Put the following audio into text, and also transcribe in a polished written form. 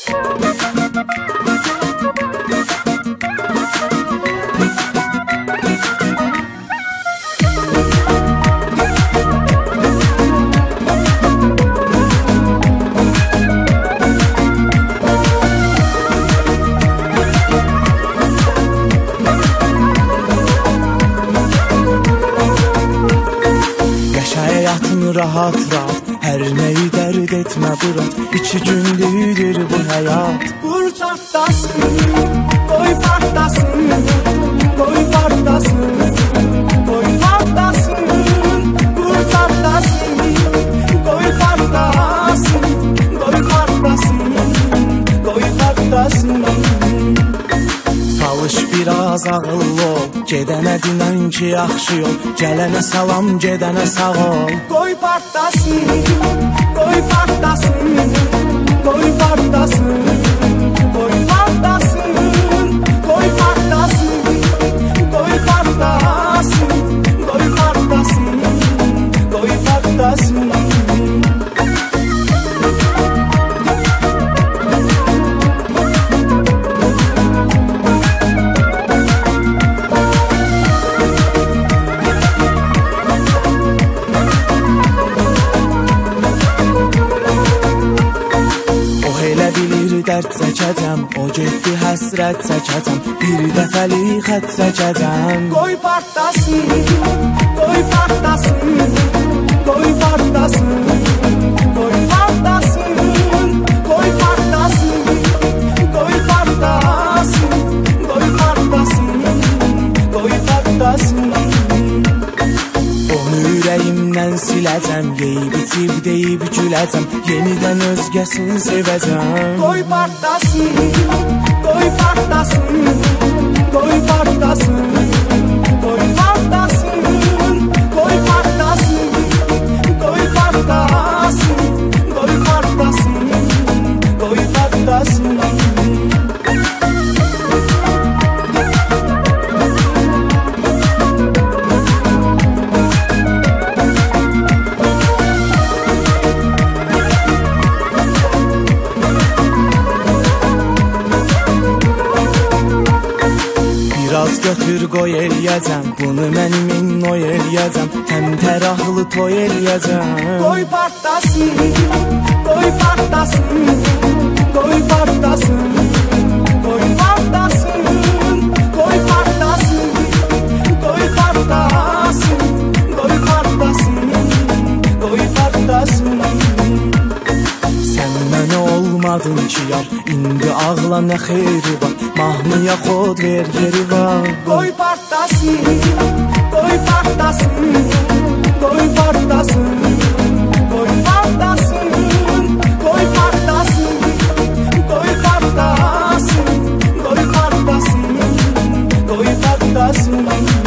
Rahat rahat, hər nəyi dərd etmə bırak. 2 gündür bu həyat. Vur çatlasın, qoy partlasın, qoy partlasın, qoy partlasın. Vur çatlasın, qoy partlasın, qoy partlasın, qoy partlasın. Çalış biraz ağıllı ol, gedənə dinən ki yaxşı yol. Gələnə salam, gedənə sağ ol. Qoy partlasın, qoy partlasın, qoy partlasın, qoy partlasın, qoy partlasın, qoy partlasın, qoy partlasın, qoy partlasın. Dərd çəkəcəm, o getdi həsrət çəkəcəm. Bir dəfəlik xət çəkəcəm. Qoy partlasın, qoy partlasın, qoy partlasın, qoy partlasın, qoy partlasın, qoy partlasın, qoy partlasın, qoy partlasın. Onu ürəyimdən siləcəm, yeyib içib deyib güləcəm. Yenidən özgəsini sevəcəm. Qoy partlasın, qoy partlasın, qoy partlasın, qoy partlasın, qoy partlasın, qoy partlasın, qoy partlasın, qoy partlasın. Biraz götür qoy eləyəcəm, bunu mənim innoy eləyəcəm. Təmtəraqlı toy eləyəcəm. Qoy partlasın, qoy partlasın, qoy partlasın, qoy partlasın, qoy partlasın, qoy partlasın, qoy partlasın, qoy partlasın. Sən mənə olmadın ki yar, indi ağla nə xeyri var. Mahnıya xod ver yeri var. Qoy partlasın, qoy partlasın, qoy partlasın, qoy partlasın, qoy partlasın, qoy partlasın, qoy partlasın, qoy partlasın.